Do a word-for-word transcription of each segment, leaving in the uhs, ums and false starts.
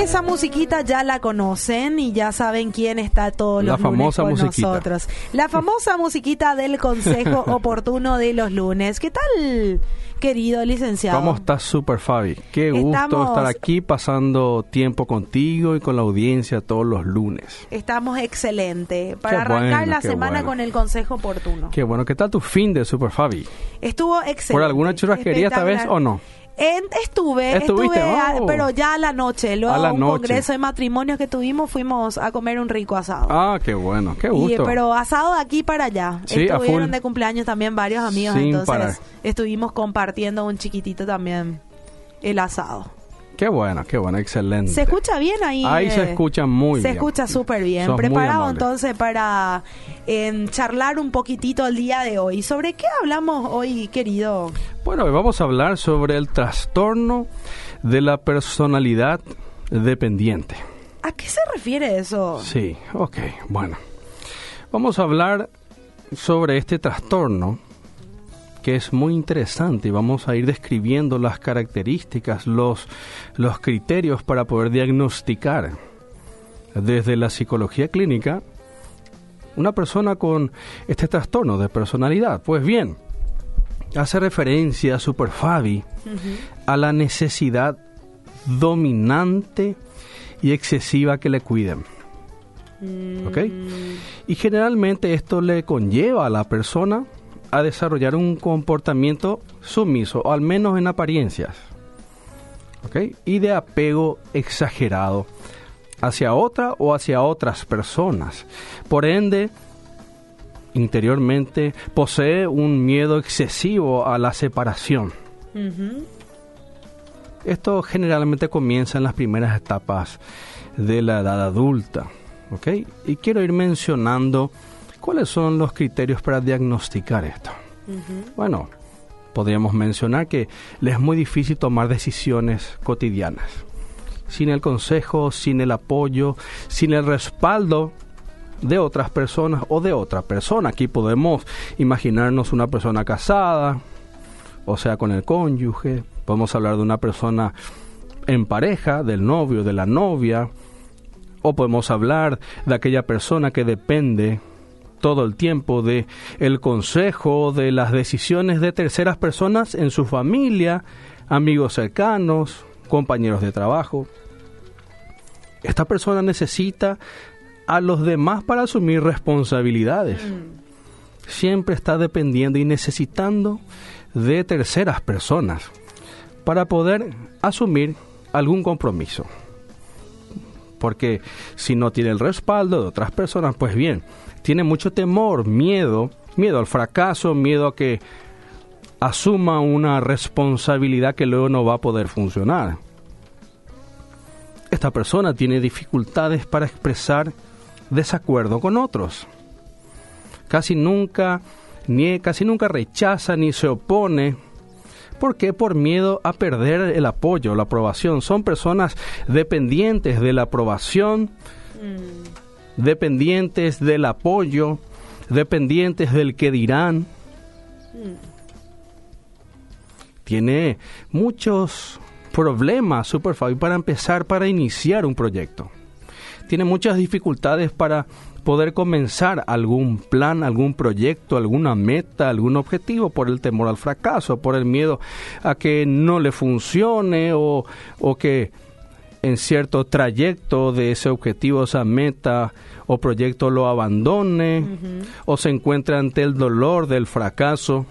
Esa musiquita ya la conocen y ya saben quién está todos los La lunes famosa con musiquita. nosotros. La famosa musiquita del consejo oportuno de los lunes. ¿Qué tal, querido licenciado? ¿Cómo estás, Super Fabi? Qué gusto Estamos- estar aquí pasando tiempo contigo y con la audiencia todos los lunes. Estamos excelente. Para Qué arrancar bueno, la qué semana bueno. con el consejo oportuno. Qué bueno. ¿Qué tal tu fin de Super Fabi? Estuvo excelente. ¿Por alguna churrasquería esta vez espectacular. o no? En- estuve, ¿Estuviste? estuve, a- Oh. pero ya a la noche. Luego A la un noche. congreso de matrimonios que tuvimos, fuimos a comer un rico asado. Ah, qué bueno. Qué Y, gusto. pero asado de aquí para allá. Sí, a Estuvieron full. de cumpleaños también varios amigos, Sin entonces parar. estuvimos compartiendo un chiquitito también el asado. Qué bueno, qué bueno. Excelente. ¿Se escucha bien ahí? Ahí eh? se escucha muy Se bien. escucha súper bien. Sos muy Preparado amable. entonces para eh, charlar un poquitito el día de hoy. ¿Sobre qué hablamos hoy, querido? Bueno, hoy vamos a hablar sobre el trastorno de la personalidad dependiente. ¿A qué se refiere eso? Sí, ok, bueno. Vamos a hablar sobre este trastorno que es muy interesante y vamos a ir describiendo las características, los, los criterios para poder diagnosticar desde la psicología clínica una persona con este trastorno de personalidad. Pues bien, hace referencia, Super Fabi, Ujú. a la necesidad dominante y excesiva que le cuiden. ¿Ok? Y generalmente esto le conlleva a la persona a desarrollar un comportamiento sumiso, o al menos en apariencias. ¿Ok? Y de apego exagerado hacia otra o hacia otras personas. Por ende, interiormente posee un miedo excesivo a la separación. Ujú. Esto generalmente comienza en las primeras etapas de la edad adulta, ¿ok? Y quiero ir mencionando cuáles son los criterios para diagnosticar esto. Ujú. Bueno, podríamos mencionar que le es muy difícil tomar decisiones cotidianas. Sin el consejo, sin el apoyo, sin el respaldo de otras personas o de otra persona. Aquí podemos imaginarnos una persona casada, o sea, con el cónyuge. Podemos hablar de una persona en pareja, del novio, de la novia. O podemos hablar de aquella persona que depende todo el tiempo de el consejo, de las decisiones de terceras personas en su familia, amigos cercanos, compañeros de trabajo. Esta persona necesita a los demás para asumir responsabilidades. Siempre está dependiendo y necesitando de terceras personas para poder asumir algún compromiso. Porque si no tiene el respaldo de otras personas, pues bien, tiene mucho temor, miedo, miedo al fracaso, miedo a que asuma una responsabilidad que luego no va a poder funcionar. Esta persona tiene dificultades para expresar desacuerdo con otros. Casi nunca, ni, casi nunca rechaza ni se opone. ¿Por qué? Por miedo a perder el apoyo, la aprobación. Son personas dependientes de la aprobación, mm. dependientes del apoyo, dependientes del que dirán. Mm. Tiene muchos problemas, Super Fabi, para empezar, para iniciar un proyecto. Tiene muchas dificultades para poder comenzar algún plan, algún proyecto, alguna meta, algún objetivo, por el temor al fracaso, por el miedo a que no le funcione o, o que en cierto trayecto de ese objetivo, esa meta o proyecto lo abandone, uh-huh. o se encuentre ante el dolor del fracaso.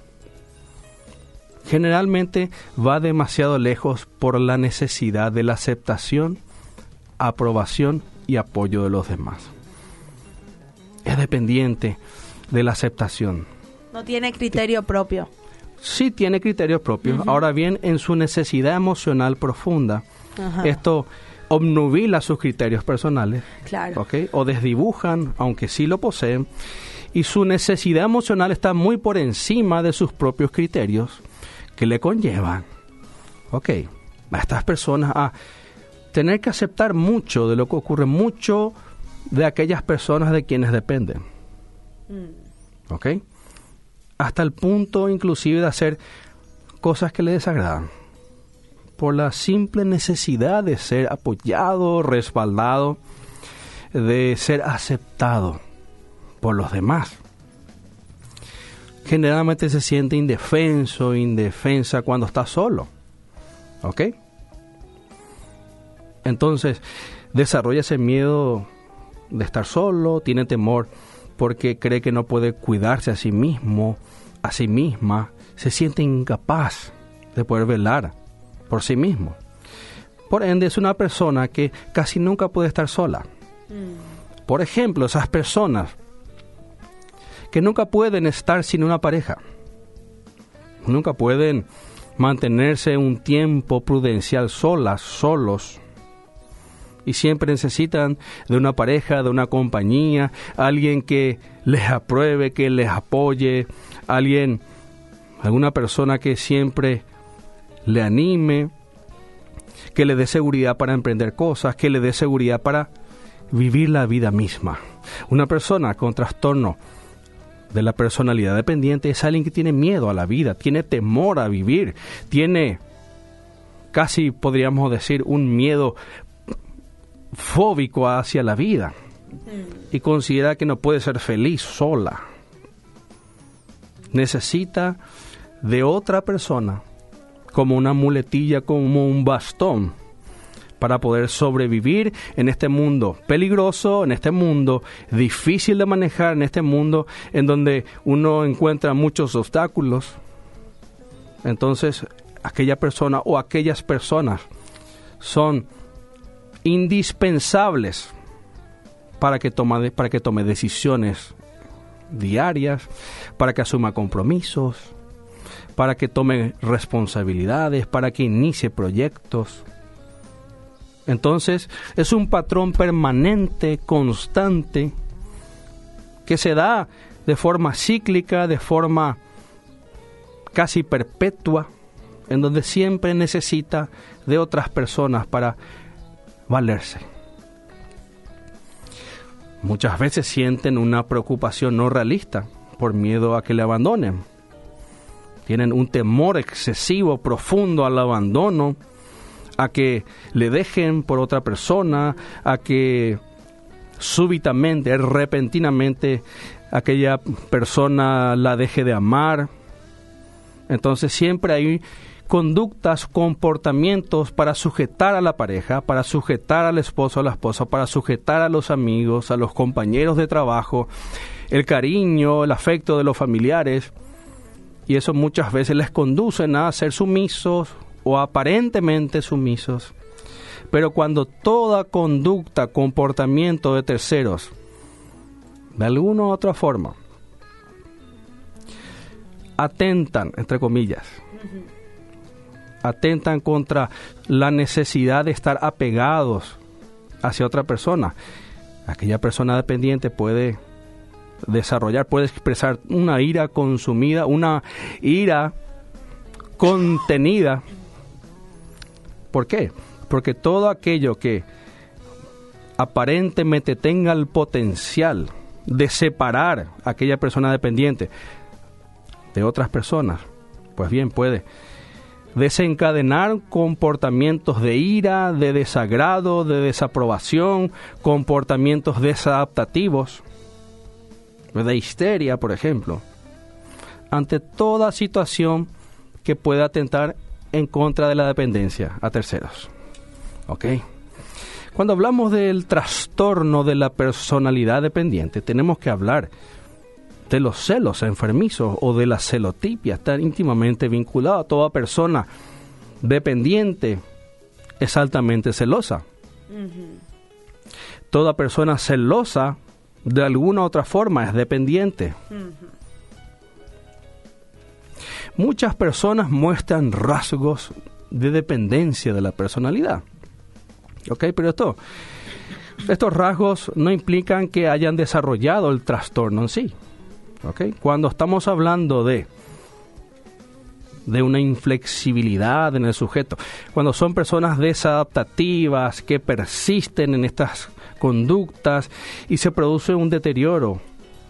Generalmente va demasiado lejos por la necesidad de la aceptación, aprobación y apoyo de los demás. Es dependiente de la aceptación. No tiene criterio propio. Sí tiene criterios propios. Uh-huh. Ahora bien, en su necesidad emocional profunda, uh-huh. esto obnubila sus criterios personales. Claro. ¿Okay? O desdibujan, aunque sí lo poseen. Y su necesidad emocional está muy por encima de sus propios criterios que le conllevan, ok, a estas personas a tener que aceptar mucho de lo que ocurre, mucho de aquellas personas de quienes dependen. Mm. ¿Ok? Hasta el punto inclusive de hacer cosas que le desagradan. por la simple necesidad de ser apoyado, respaldado, de ser aceptado por los demás. Generalmente se siente indefenso, indefensa cuando está solo. ¿Ok? Entonces, desarrolla ese miedo de estar solo, tiene temor porque cree que no puede cuidarse a sí mismo, a sí misma, se siente incapaz de poder velar por sí mismo. Por ende, es una persona que casi nunca puede estar sola. Mm. Por ejemplo, esas personas que nunca pueden estar sin una pareja, nunca pueden mantenerse un tiempo prudencial solas, solos, y siempre necesitan de una pareja, de una compañía, alguien que les apruebe, que les apoye, alguien, alguna persona que siempre le anime, que le dé seguridad para emprender cosas, que le dé seguridad para vivir la vida misma. Una persona con trastorno de la personalidad dependiente es alguien que tiene miedo a la vida, tiene temor a vivir, tiene casi podríamos decir un miedo fóbico hacia la vida y considera que no puede ser feliz sola. Necesita de otra persona como una muletilla, como un bastón para poder sobrevivir en este mundo peligroso, en este mundo difícil de manejar, en este mundo en donde uno encuentra muchos obstáculos. Entonces, aquella persona o aquellas personas son indispensables para que tome, para que tome decisiones diarias, para que asuma compromisos, para que tome responsabilidades, para que inicie proyectos. Entonces, es un patrón permanente, constante, que se da de forma cíclica, de forma casi perpetua, en donde siempre necesita de otras personas para valerse. Muchas veces sienten una preocupación no realista por miedo a que le abandonen. Tienen un temor excesivo, profundo al abandono, a que le dejen por otra persona, a que súbitamente, repentinamente, aquella persona la deje de amar. Entonces siempre hay conductas, comportamientos para sujetar a la pareja, para sujetar al esposo o a la esposa, para sujetar a los amigos, a los compañeros de trabajo, el cariño, el afecto de los familiares. Y eso muchas veces les conducen a ser sumisos o aparentemente sumisos. Pero cuando toda conducta, comportamiento de terceros, de alguna u otra forma, atentan, entre comillas, atentan contra la necesidad de estar apegados hacia otra persona, aquella persona dependiente puede desarrollar, puede expresar una ira consumida, una ira contenida. ¿Por qué? Porque todo aquello que aparentemente tenga el potencial de separar a aquella persona dependiente de otras personas, pues bien puede desencadenar comportamientos de ira, de desagrado, de desaprobación, comportamientos desadaptativos, de histeria, por ejemplo, ante toda situación que pueda atentar en contra de la dependencia a terceros. ¿Ok? Cuando hablamos del trastorno de la personalidad dependiente, tenemos que hablar de los celos enfermizos o de la celotipia. Está íntimamente vinculado. Toda persona dependiente es altamente celosa. Uh-huh. Toda persona celosa de alguna u otra forma es dependiente. Uh-huh. Muchas personas muestran rasgos de dependencia de la personalidad. ¿Ok? Pero esto, estos rasgos no implican que hayan desarrollado el trastorno en sí. ¿Ok? Cuando estamos hablando de, de una inflexibilidad en el sujeto, cuando son personas desadaptativas que persisten en estas conductas y se produce un deterioro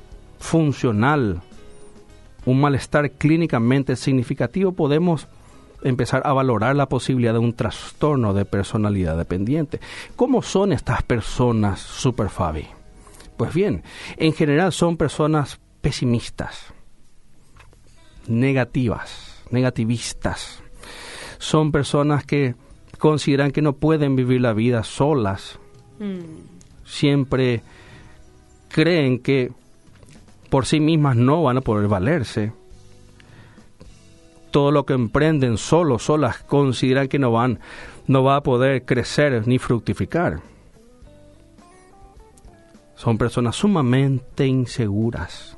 funcional, un malestar clínicamente significativo, podemos empezar a valorar la posibilidad de un trastorno de personalidad dependiente. ¿Cómo son estas personas Super Fabi? Pues bien, en general son personas pesimistas, negativas, negativistas. Son personas que consideran que no pueden vivir la vida solas. Mm. Siempre creen que por sí mismas no van a poder valerse. Todo lo que emprenden solos, solas, consideran que no van, no va a poder crecer ni fructificar. Son personas sumamente inseguras.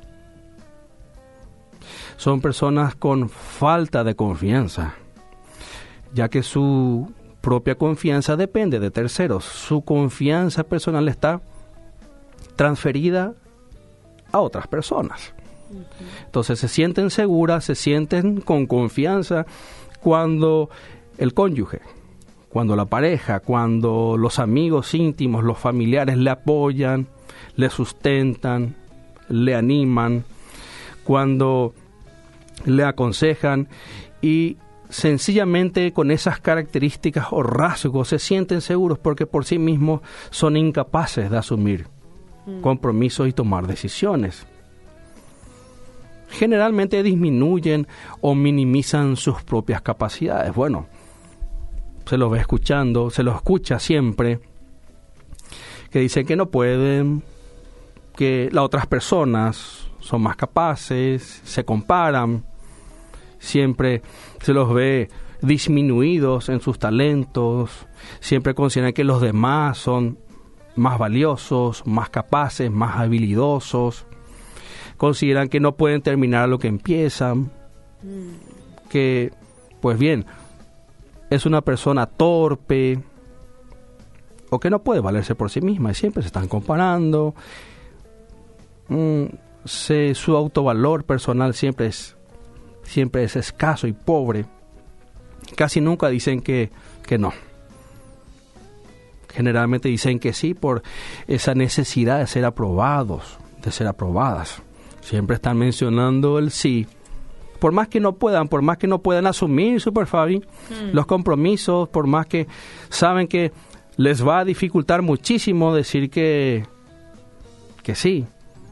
Son personas con falta de confianza, ya que su propia confianza depende de terceros. Su confianza personal está transferida a otras personas. Entonces se sienten seguras, se sienten con confianza cuando el cónyuge, cuando la pareja, cuando los amigos íntimos, los familiares le apoyan, le sustentan, le animan, cuando le aconsejan, y sencillamente con esas características o rasgos se sienten seguros porque por sí mismos son incapaces de asumir mm. compromisos y tomar decisiones. Generalmente disminuyen o minimizan sus propias capacidades. Bueno, se los ve escuchando, se los escucha siempre, que dicen que no pueden, que las otras personas son más capaces, se comparan, siempre se los ve disminuidos en sus talentos, siempre consideran que los demás son más valiosos, más capaces, más habilidosos, consideran que no pueden terminar lo que empiezan, mm. que, pues bien, es una persona torpe o que no puede valerse por sí misma y siempre se están comparando. Mm, se, su autovalor personal siempre es siempre es escaso y pobre. Casi nunca dicen que, que no. Generalmente dicen que sí por esa necesidad de ser aprobados, de ser aprobadas. Siempre están mencionando el sí. Por más que no puedan, por más que no puedan asumir, Super Fabi, mm. los compromisos, por más que saben que les va a dificultar muchísimo decir que, que sí.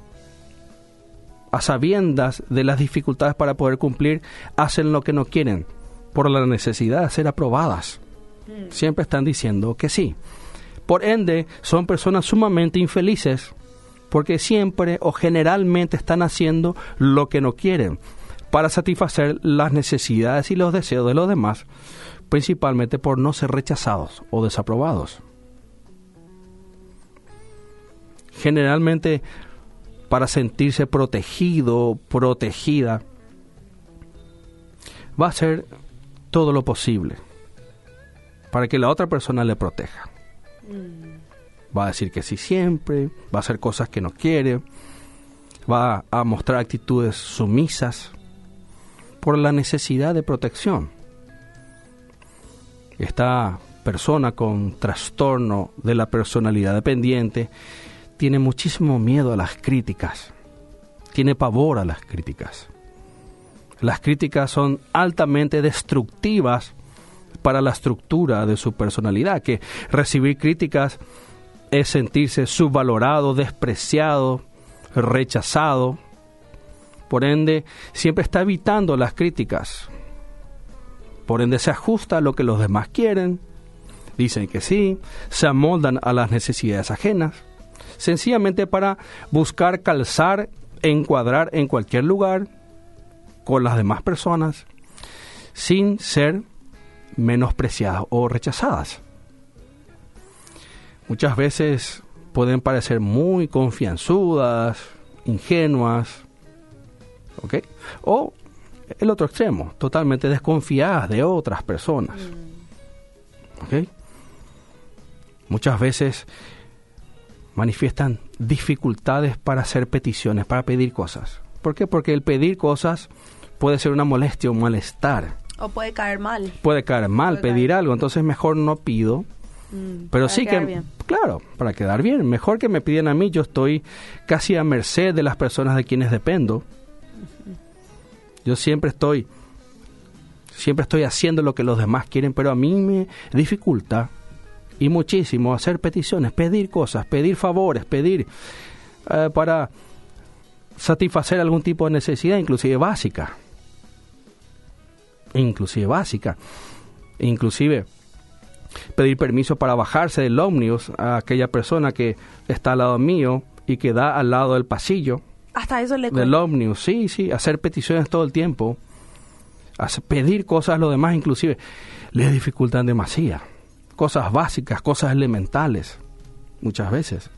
A sabiendas de las dificultades para poder cumplir, hacen lo que no quieren por la necesidad de ser aprobadas. Mm. Siempre están diciendo que sí. Por ende, son personas sumamente infelices porque siempre o generalmente están haciendo lo que no quieren para satisfacer las necesidades y los deseos de los demás, principalmente por no ser rechazados o desaprobados. Generalmente, para sentirse protegido, protegida, va a hacer todo lo posible para que la otra persona le proteja. Mm. Va a decir que sí siempre, va a hacer cosas que no quiere, va a mostrar actitudes sumisas por la necesidad de protección. Esta persona con trastorno de la personalidad dependiente tiene muchísimo miedo a las críticas, tiene pavor a las críticas. Las críticas son altamente destructivas para la estructura de su personalidad, que recibir críticas es sentirse subvalorado, despreciado, rechazado. Por ende, siempre está evitando las críticas. Por ende, se ajusta a lo que los demás quieren, dicen que sí, se amoldan a las necesidades ajenas, sencillamente para buscar calzar, encuadrar en cualquier lugar con las demás personas, sin ser menospreciadas o rechazadas. Muchas veces pueden parecer muy confianzudas, ingenuas, ¿ok? O el otro extremo, totalmente desconfiadas de otras personas, ¿ok? Muchas veces manifiestan dificultades para hacer peticiones, para pedir cosas. ¿Por qué? Porque el pedir cosas puede ser una molestia o un malestar. O puede caer mal. Puede caer mal puede pedir caer. algo, entonces mejor no pido. Mm, pero sí que, bien. claro, para quedar bien. Mejor que me pidan a mí, yo estoy casi a merced de las personas de quienes dependo. Uh-huh. Yo siempre estoy siempre estoy haciendo lo que los demás quieren, pero a mí me dificulta y muchísimo hacer peticiones, pedir cosas, pedir favores, pedir eh, para satisfacer algún tipo de necesidad, inclusive básica. Inclusive básica. Inclusive pedir permiso para bajarse del ómnibus a aquella persona que está al lado mío y que da al lado del pasillo. Hasta eso le cuesta. Del ómnibus, sí, sí, hacer peticiones todo el tiempo, hacer, pedir cosas a los demás, inclusive les dificultan demasiado. Cosas básicas, cosas elementales, muchas veces.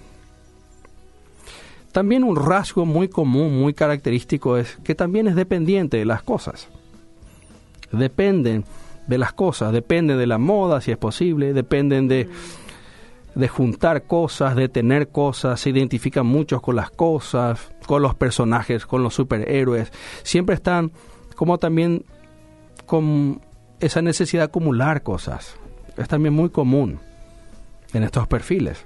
También un rasgo muy común, muy característico es que también es dependiente de las cosas. Dependen de las cosas, dependen de la moda, si es posible, dependen de, de juntar cosas, de tener cosas, se identifican muchos con las cosas, con los personajes, con los superhéroes. Siempre están como también con esa necesidad de acumular cosas. Es también muy común en estos perfiles.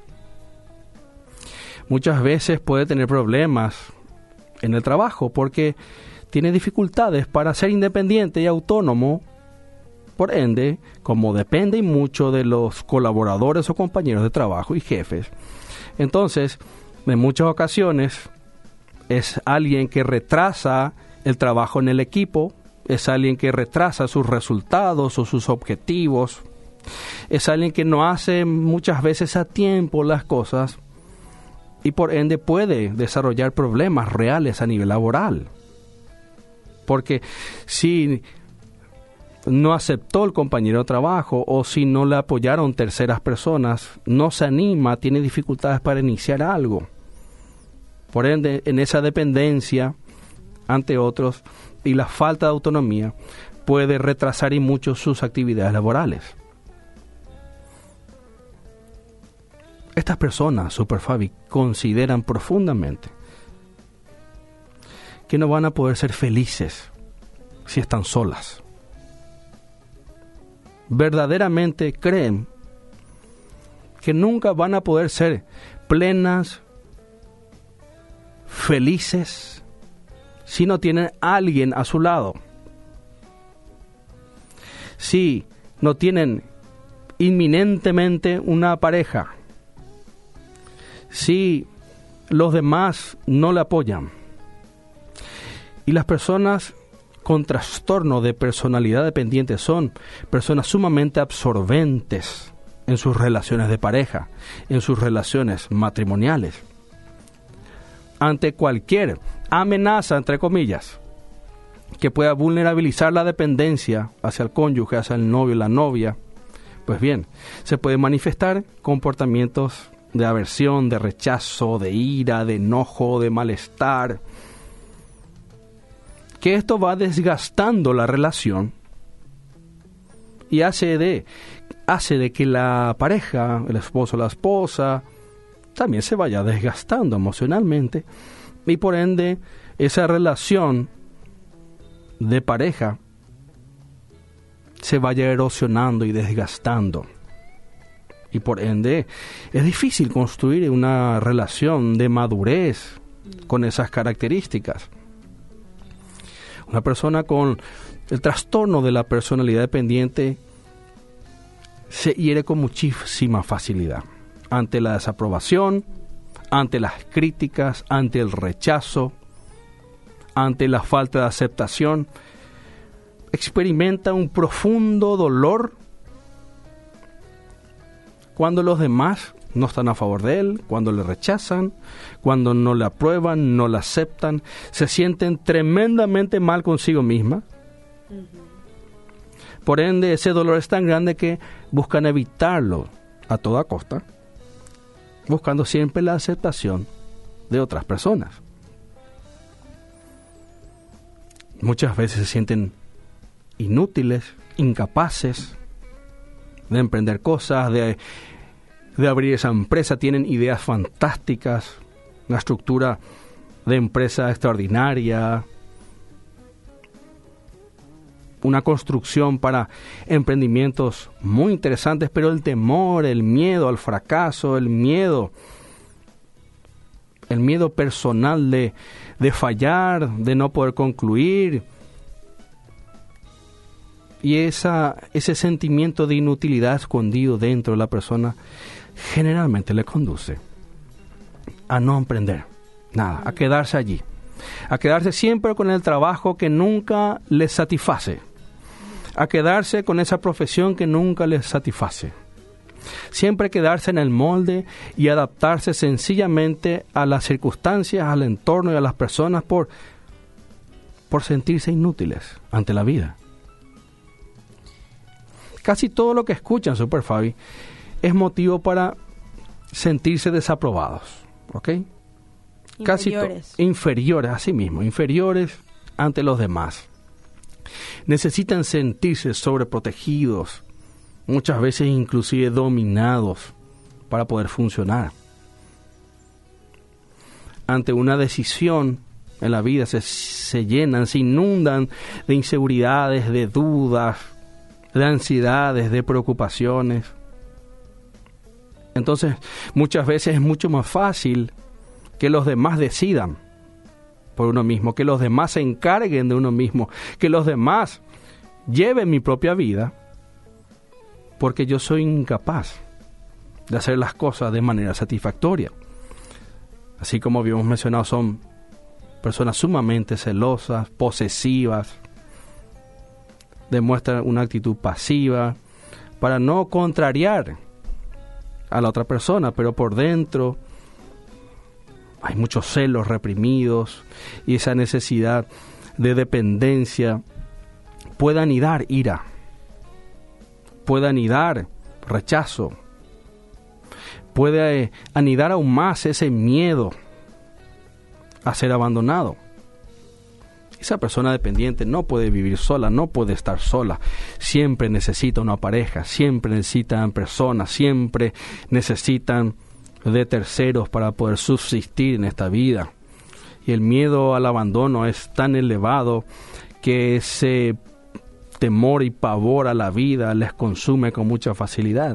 Muchas veces puede tener problemas en el trabajo porque tiene dificultades para ser independiente y autónomo. Por ende, como depende mucho de los colaboradores o compañeros de trabajo y jefes, entonces, en muchas ocasiones, es alguien que retrasa el trabajo en el equipo, es alguien que retrasa sus resultados o sus objetivos, es alguien que no hace muchas veces a tiempo las cosas y por ende puede desarrollar problemas reales a nivel laboral. Porque si no aceptó el compañero de trabajo o si no le apoyaron terceras personas, no se anima, tiene dificultades para iniciar algo. Por ende, en esa dependencia ante otros y la falta de autonomía puede retrasar y mucho sus actividades laborales. Estas personas, Super Fabi, consideran profundamente que no van a poder ser felices si están solas. Verdaderamente creen que nunca van a poder ser plenas, felices, si no tienen a alguien a su lado. Si no tienen inminentemente una pareja. Si los demás no le apoyan. Y las personas con trastorno de personalidad dependiente son personas sumamente absorbentes en sus relaciones de pareja, en sus relaciones matrimoniales. Ante cualquier amenaza, entre comillas, que pueda vulnerabilizar la dependencia hacia el cónyuge, hacia el novio y la novia, pues bien, se puede manifestar comportamientos de aversión, de rechazo, de ira, de enojo, de malestar, que esto va desgastando la relación y hace de, hace de que la pareja, el esposo o la esposa, también se vaya desgastando emocionalmente y por ende esa relación de pareja se vaya erosionando y desgastando. Y por ende es difícil construir una relación de madurez con esas características. Una persona con el trastorno de la personalidad dependiente se hiere con muchísima facilidad ante la desaprobación, ante las críticas, ante el rechazo, ante la falta de aceptación. Experimenta un profundo dolor cuando los demás no están a favor de él, cuando le rechazan, cuando no le aprueban, no le aceptan, se sienten tremendamente mal consigo misma. Uh-huh. Por ende, ese dolor es tan grande que buscan evitarlo a toda costa, buscando siempre la aceptación de otras personas. Muchas veces se sienten inútiles, incapaces de emprender cosas, de de abrir esa empresa, tienen ideas fantásticas, una estructura de empresa extraordinaria, una construcción para emprendimientos muy interesantes, pero el temor, el miedo al fracaso, el miedo, el miedo personal de, de fallar, de no poder concluir, Y esa, ese sentimiento de inutilidad escondido dentro de la persona generalmente le conduce a no emprender nada, a quedarse allí, a quedarse siempre con el trabajo que nunca les satisface, a quedarse con esa profesión que nunca les satisface. Siempre quedarse en el molde y adaptarse sencillamente a las circunstancias, al entorno y a las personas por, por sentirse inútiles ante la vida. Casi todo lo que escuchan, Super Fabi, es motivo para sentirse desaprobados, ¿ok? Casi Inferiores. to- inferiores, así mismo, inferiores ante los demás. Necesitan sentirse sobreprotegidos, muchas veces inclusive dominados para poder funcionar. Ante una decisión en la vida se, se llenan, se inundan de inseguridades, de dudas, de ansiedades, de preocupaciones. Entonces, muchas veces es mucho más fácil que los demás decidan por uno mismo, que los demás se encarguen de uno mismo, que los demás lleven mi propia vida, porque yo soy incapaz de hacer las cosas de manera satisfactoria. Así como habíamos mencionado, son personas sumamente celosas, posesivas, demuestran una actitud pasiva para no contrariar a la otra persona, pero por dentro hay muchos celos reprimidos y esa necesidad de dependencia puede anidar ira, puede anidar rechazo, puede anidar aún más ese miedo a ser abandonado. Esa persona dependiente no puede vivir sola, no puede estar sola. Siempre necesita una pareja, siempre necesitan personas, siempre necesitan de terceros para poder subsistir en esta vida. Y el miedo al abandono es tan elevado que ese temor y pavor a la vida les consume con mucha facilidad.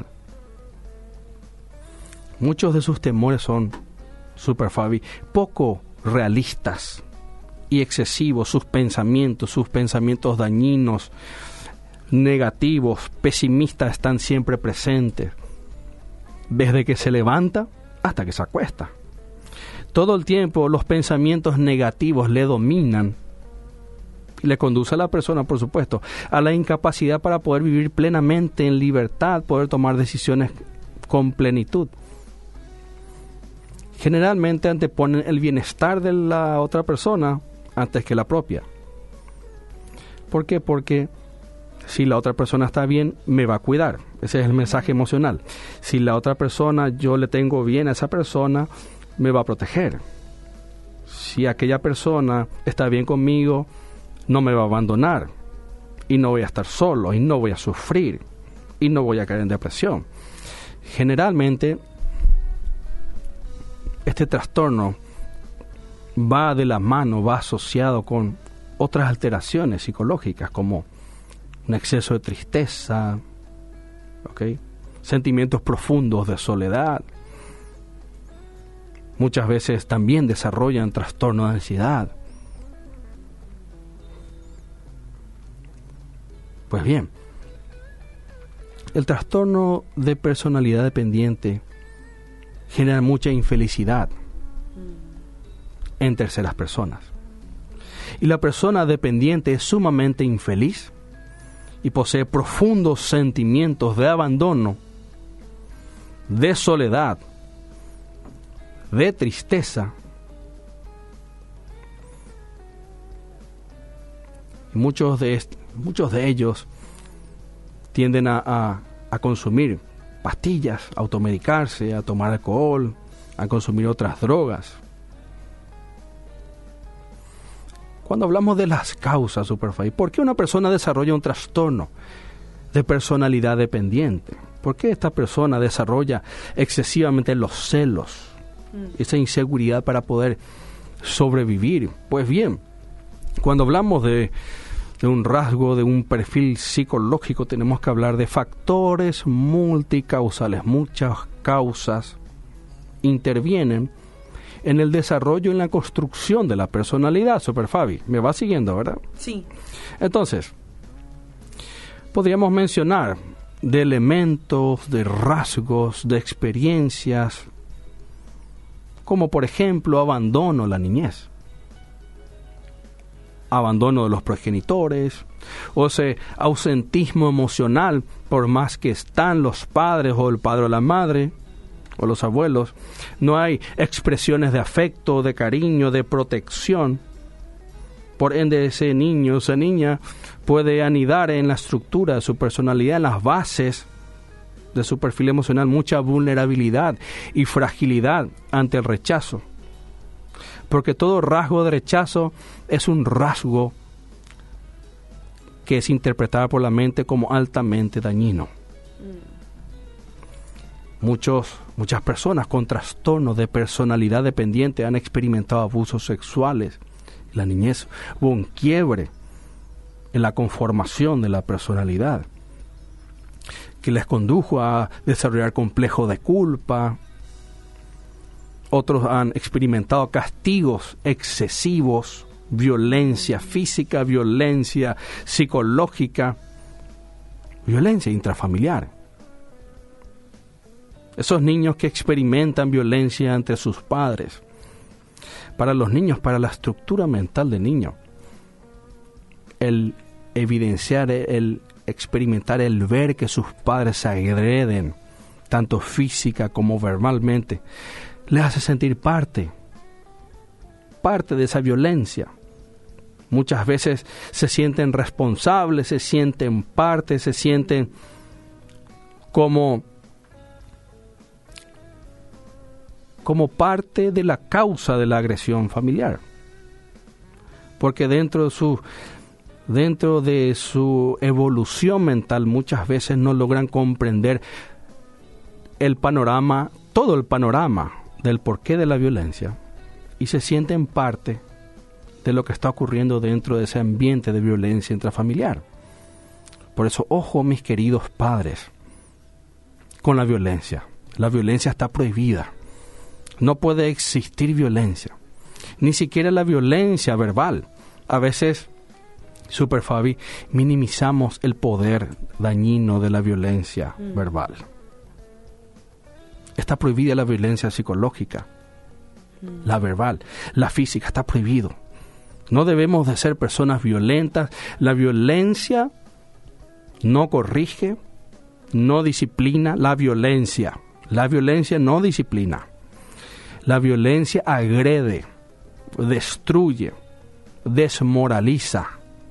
Muchos de sus temores son, Super Fabi, poco realistas y excesivos. Sus pensamientos, sus pensamientos dañinos, negativos, pesimistas están siempre presentes, desde que se levanta hasta que se acuesta. Todo el tiempo los pensamientos negativos le dominan y le conduce a la persona, por supuesto, a la incapacidad para poder vivir plenamente en libertad, poder tomar decisiones con plenitud. Generalmente anteponen el bienestar de la otra persona antes que la propia. ¿Por qué? Porque si la otra persona está bien, me va a cuidar. Ese es el mensaje emocional. Si la otra persona, yo le tengo bien a esa persona, me va a proteger. Si aquella persona está bien conmigo, no me va a abandonar. Y no voy a estar solo, y no voy a sufrir, y no voy a caer en depresión. Generalmente, este trastorno va de la mano, va asociado con otras alteraciones psicológicas como un exceso de tristeza, ¿okay? Sentimientos profundos de soledad. Muchas veces también desarrollan trastornos de ansiedad. Pues bien, el trastorno de personalidad dependiente genera mucha infelicidad en terceras personas. Y la persona dependiente es sumamente infeliz y posee profundos sentimientos de abandono, de soledad, de tristeza. Y muchos de, est- muchos de ellos tienden a, a, a consumir pastillas, a automedicarse, a tomar alcohol, a consumir otras drogas. Cuando hablamos de las causas, Superfly, ¿por qué una persona desarrolla un trastorno de personalidad dependiente? ¿Por qué esta persona desarrolla excesivamente los celos, mm. esa inseguridad para poder sobrevivir? Pues bien, cuando hablamos de, de un rasgo, de un perfil psicológico, tenemos que hablar de factores multicausales. Muchas causas intervienen en el desarrollo y en la construcción de la personalidad, Super Fabi. ¿Me va siguiendo, verdad? Sí. Entonces, Podríamos mencionar de elementos, de rasgos, de experiencias, como por ejemplo abandono en la niñez, abandono de los progenitores, o ese ausentismo emocional, por más que están los padres o el padre o la madre o los abuelos, no hay expresiones de afecto, de cariño, de protección. Por ende, ese niño, esa niña puede anidar en la estructura de su personalidad, en las bases de su perfil emocional, mucha vulnerabilidad y fragilidad ante el rechazo. Porque todo rasgo de rechazo es un rasgo que es interpretado por la mente como altamente dañino. Muchos, muchas personas con trastornos de personalidad dependiente han experimentado abusos sexuales en la niñez. Hubo un quiebre en la conformación de la personalidad que les condujo a desarrollar complejos de culpa. Otros han experimentado castigos excesivos, violencia física, violencia psicológica, violencia intrafamiliar. Esos niños que experimentan violencia entre sus padres. Para los niños, para la estructura mental del niño, el evidenciar, el experimentar, el ver que sus padres se agreden, tanto física como verbalmente, les hace sentir parte, parte de esa violencia. Muchas veces se sienten responsables, se sienten parte, se sienten como, como parte de la causa de la agresión familiar. Porque dentro de su, dentro de su evolución mental muchas veces no logran comprender el panorama, todo el panorama del porqué de la violencia, y se sienten parte de lo que está ocurriendo dentro de ese ambiente de violencia intrafamiliar. Por eso, ojo, mis queridos padres, con la violencia. La violencia está prohibida. No puede existir violencia, ni siquiera la violencia verbal. A veces, Super Fabi, minimizamos el poder dañino de la violencia mm. verbal. Está prohibida la violencia psicológica, mm. la verbal, la física, está prohibido. No debemos de ser personas violentas. La violencia no corrige, no disciplina. La violencia, la violencia no disciplina. La violencia agrede, destruye, desmoraliza.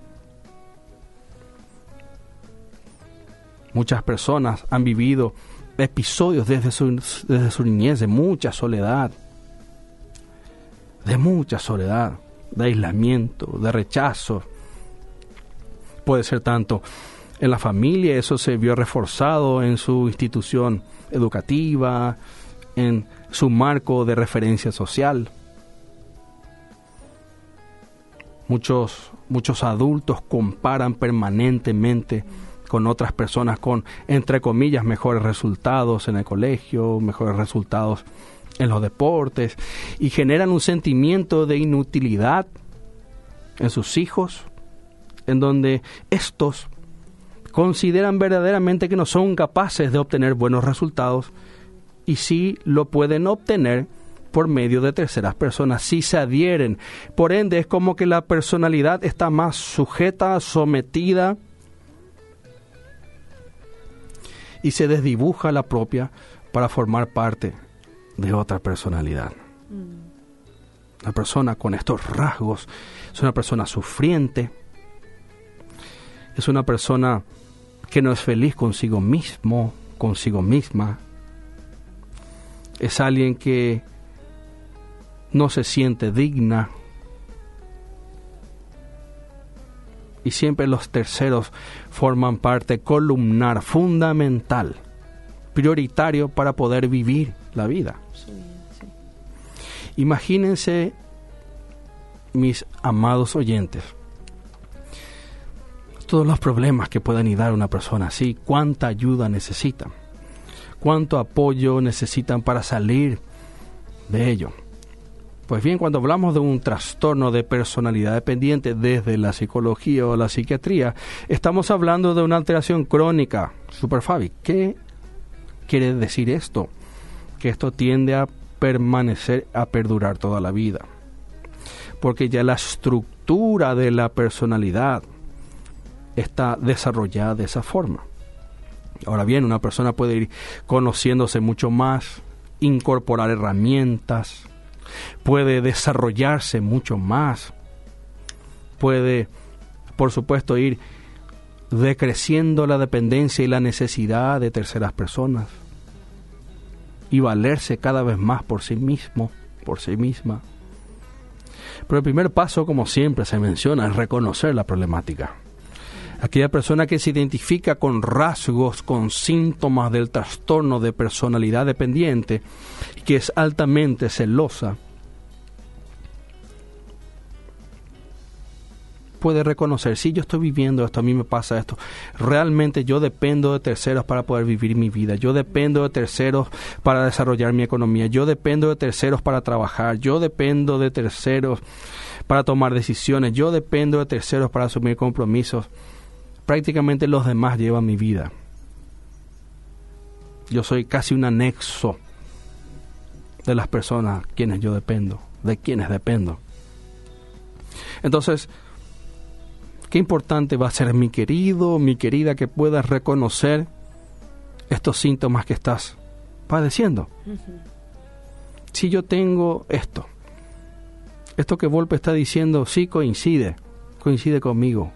Muchas personas han vivido episodios desde su, desde su niñez de mucha soledad, de mucha soledad, de aislamiento, de rechazo. Puede ser tanto en la familia, eso se vio reforzado en su institución educativa, en su marco de referencia social. Muchos, muchos adultos comparan permanentemente con otras personas con, entre comillas, mejores resultados en el colegio, mejores resultados en los deportes, y generan un sentimiento de inutilidad en sus hijos, en donde estos consideran verdaderamente que no son capaces de obtener buenos resultados, y sí lo pueden obtener por medio de terceras personas, si se adhieren. Por ende, es como que la personalidad está más sujeta, sometida, y se desdibuja la propia para formar parte de otra personalidad. Mm. Una persona con estos rasgos es una persona sufriente, es una persona que no es feliz consigo mismo, consigo misma, es alguien que no se siente digna, y siempre los terceros forman parte columnar, fundamental, prioritario para poder vivir la vida. Sí, sí. Imagínense, mis amados oyentes, todos los problemas que pueda anidar una persona así, cuánta ayuda necesitan, cuánto apoyo necesitan para salir de ello. Pues bien, cuando hablamos de un trastorno de personalidad dependiente desde la psicología o la psiquiatría, estamos hablando de una alteración crónica. Super Fabi, ¿qué quiere decir esto? Que esto tiende a permanecer, a perdurar toda la vida. Porque ya la estructura de la personalidad está desarrollada de esa forma. Ahora bien, una persona puede ir conociéndose mucho más, incorporar herramientas, puede desarrollarse mucho más, puede, por supuesto, ir decreciendo la dependencia y la necesidad de terceras personas y valerse cada vez más por sí mismo, por sí misma. Pero el primer paso, como siempre se menciona, es reconocer la problemática. Aquella persona que se identifica con rasgos, con síntomas del trastorno de personalidad dependiente, que es altamente celosa, puede reconocer, si yo estoy viviendo esto, a mí me pasa esto, realmente yo dependo de terceros para poder vivir mi vida, yo dependo de terceros para desarrollar mi economía, yo dependo de terceros para trabajar, yo dependo de terceros para tomar decisiones, yo dependo de terceros para asumir compromisos. Prácticamente los demás llevan mi vida. Yo soy casi un anexo de las personas quienes yo dependo, de quienes dependo. Entonces, qué importante va a ser, mi querido, mi querida, que puedas reconocer estos síntomas que estás padeciendo. Uh-huh. Si yo tengo esto, esto que Volpe está diciendo, sí coincide, coincide conmigo.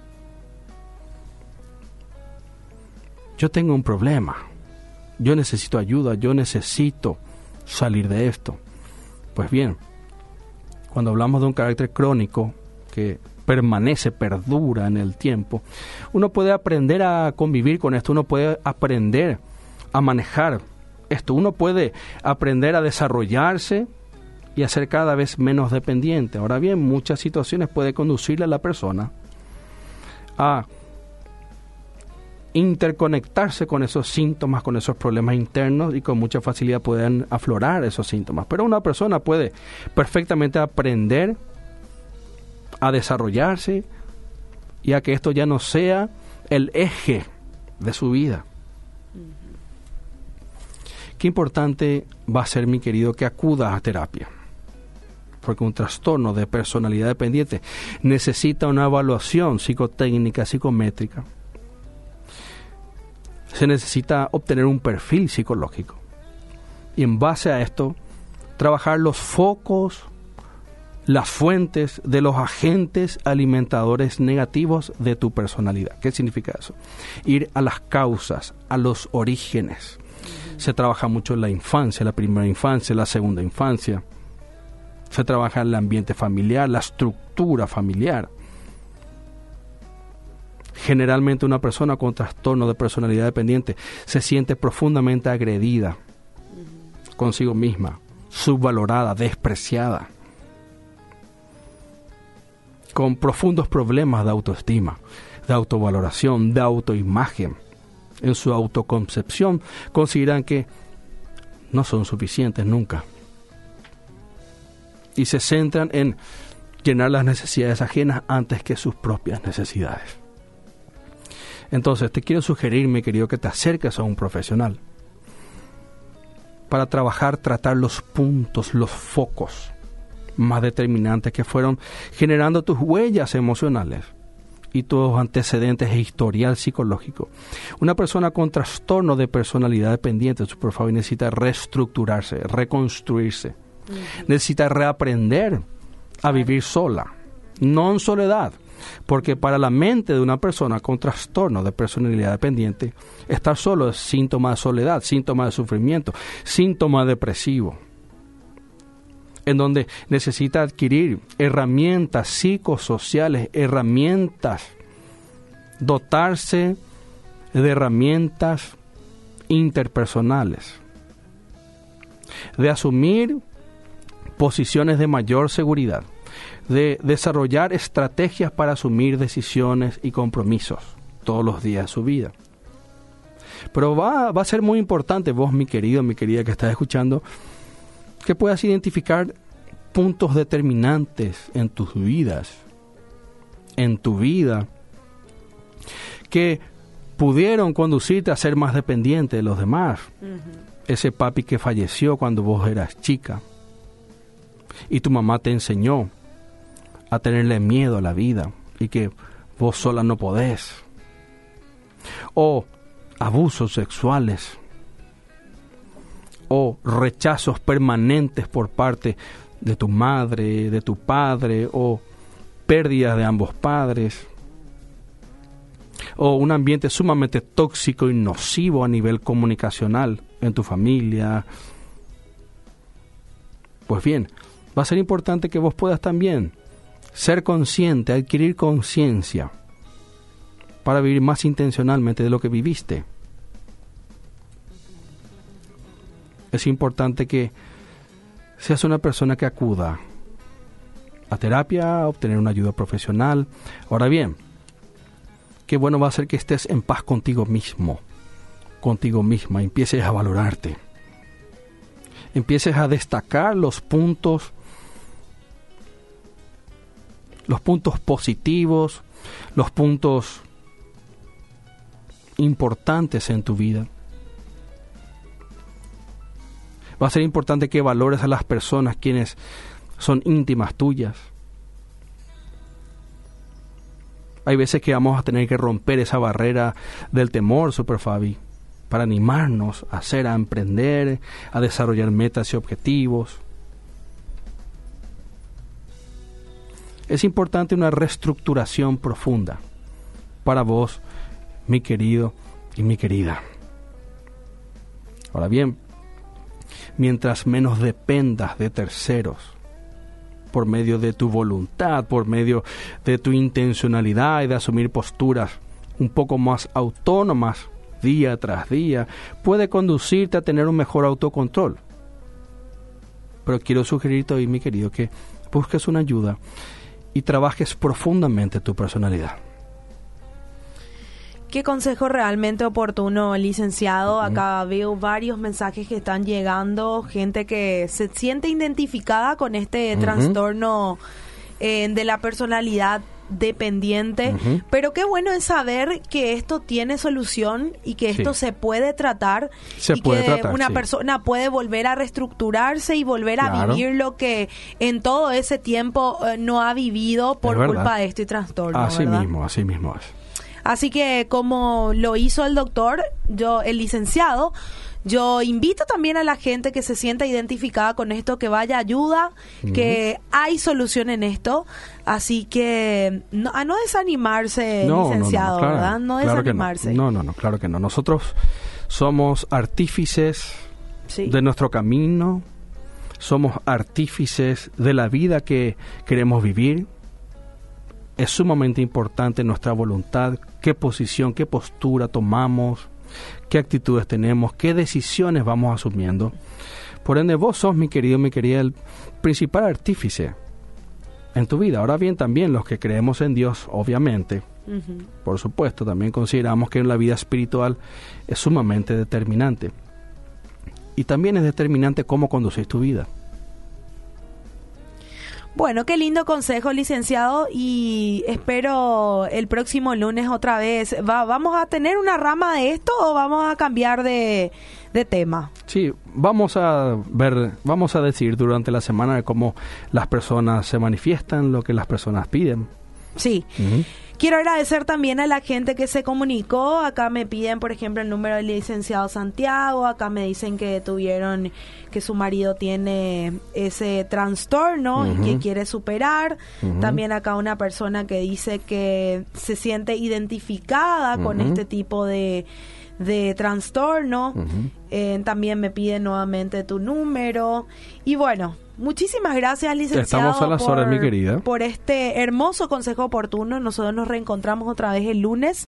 Yo tengo un problema, yo necesito ayuda, yo necesito salir de esto. Pues bien, cuando hablamos de un carácter crónico que permanece, perdura en el tiempo, uno puede aprender a convivir con esto, uno puede aprender a manejar esto, uno puede aprender a desarrollarse y a ser cada vez menos dependiente. Ahora bien, muchas situaciones pueden conducirle a la persona a interconectarse con esos síntomas, con esos problemas internos, y con mucha facilidad pueden aflorar esos síntomas. Pero una persona puede perfectamente aprender a desarrollarse y a que esto ya no sea el eje de su vida. Uh-huh. Qué importante va a ser, mi querido, que acuda a terapia, porque un trastorno de personalidad dependiente necesita una evaluación psicotécnica, psicométrica. Se necesita obtener un perfil psicológico y en base a esto trabajar los focos, las fuentes de los agentes alimentadores negativos de tu personalidad. ¿Qué significa eso? Ir a las causas, a los orígenes. Uh-huh. Se trabaja mucho en la infancia, la primera infancia, la segunda infancia. Se trabaja en el ambiente familiar, la estructura familiar. Generalmente una persona con trastorno de personalidad dependiente se siente profundamente agredida uh-huh. consigo misma, subvalorada, despreciada, con profundos problemas de autoestima, de autovaloración, de autoimagen. En su autoconcepción consideran que no son suficientes nunca y se centran en llenar las necesidades ajenas antes que sus propias necesidades. Entonces, te quiero sugerir, mi querido, que te acerques a un profesional para trabajar, tratar los puntos, los focos más determinantes que fueron generando tus huellas emocionales y tus antecedentes e historial psicológico. Una persona con trastorno de personalidad dependiente, por favor, necesita reestructurarse, reconstruirse. Uh-huh. Necesita reaprender a vivir sola, no en soledad. Porque para la mente de una persona con trastorno de personalidad dependiente, estar solo es síntoma de soledad, síntoma de sufrimiento, síntoma depresivo, en donde necesita adquirir herramientas psicosociales, herramientas, dotarse de herramientas interpersonales, de asumir posiciones de mayor seguridad, de desarrollar estrategias para asumir decisiones y compromisos todos los días de su vida. Pero va, va a ser muy importante, vos, mi querido, mi querida que estás escuchando, que puedas identificar puntos determinantes en tus vidas, en tu vida, que pudieron conducirte a ser más dependiente de los demás. Uh-huh. Ese papi que falleció cuando vos eras chica y tu mamá te enseñó a tenerle miedo a la vida y que vos sola no podés. O abusos sexuales. O rechazos permanentes por parte de tu madre, de tu padre, o pérdidas de ambos padres. O un ambiente sumamente tóxico y nocivo a nivel comunicacional en tu familia. Pues bien, va a ser importante que vos puedas también ser consciente, adquirir conciencia para vivir más intencionalmente de lo que viviste. Es importante que seas una persona que acuda a terapia, a obtener una ayuda profesional. Ahora bien, qué bueno va a ser que estés en paz contigo mismo, contigo misma, empieces a valorarte, empieces a destacar los puntos, los puntos positivos, los puntos importantes en tu vida. Va a ser importante que valores a las personas quienes son íntimas tuyas. Hay veces que vamos a tener que romper esa barrera del temor, Super Fabi, para animarnos a hacer, a emprender, a desarrollar metas y objetivos. Es importante una reestructuración profunda para vos, mi querido y mi querida. Ahora bien, mientras menos dependas de terceros, por medio de tu voluntad, por medio de tu intencionalidad y de asumir posturas un poco más autónomas día tras día, puede conducirte a tener un mejor autocontrol. Pero quiero sugerirte hoy, mi querido, que busques una ayuda y trabajes profundamente tu personalidad. Qué consejo realmente oportuno, licenciado. Uh-huh. Acá veo varios mensajes que están llegando, gente que se siente identificada con este uh-huh. trastorno eh, de la personalidad dependiente, uh-huh. pero qué bueno es saber que esto tiene solución y que esto sí. se puede tratar se y puede que tratar, una sí. persona puede volver a reestructurarse y volver claro. a vivir lo que en todo ese tiempo eh, no ha vivido por culpa de este trastorno. Así ¿verdad? mismo, así mismo es. Así que como lo hizo el doctor, yo, el licenciado, yo invito también a la gente que se sienta identificada con esto, que vaya a ayuda, uh-huh. que hay solución en esto. Así que no, a no desanimarse, no, licenciado, no, no, claro, ¿verdad? No claro desanimarse. No. no, no, no, claro que no. Nosotros somos artífices sí. de nuestro camino, somos artífices de la vida que queremos vivir. Es sumamente importante nuestra voluntad, qué posición, qué postura tomamos, qué actitudes tenemos, qué decisiones vamos asumiendo. Por ende, vos sos, mi querido, mi querida, el principal artífice en tu vida. Ahora bien, también los que creemos en Dios, obviamente, uh-huh. por supuesto, también consideramos que en la vida espiritual es sumamente determinante. Y también es determinante cómo conducís tu vida. Bueno, qué lindo consejo, licenciado, y espero el próximo lunes otra vez. Va, ¿Vamos a tener una rama de esto o vamos a cambiar de, de tema? Sí, vamos a ver, vamos a decir durante la semana de cómo las personas se manifiestan, lo que las personas piden. Sí. Uh-huh. Quiero agradecer también a la gente que se comunicó. Acá me piden, por ejemplo, el número del licenciado Santiago. Acá me dicen que tuvieron, que su marido tiene ese trastorno uh-huh. y que quiere superar. Uh-huh. También acá una persona que dice que se siente identificada uh-huh. con este tipo de, de trastorno. Uh-huh. Eh, también me piden nuevamente tu número. Y bueno, muchísimas gracias, licenciado. Estamos a las por, horas, mi querida. por este hermoso consejo oportuno. Nosotros nos reencontramos otra vez el lunes.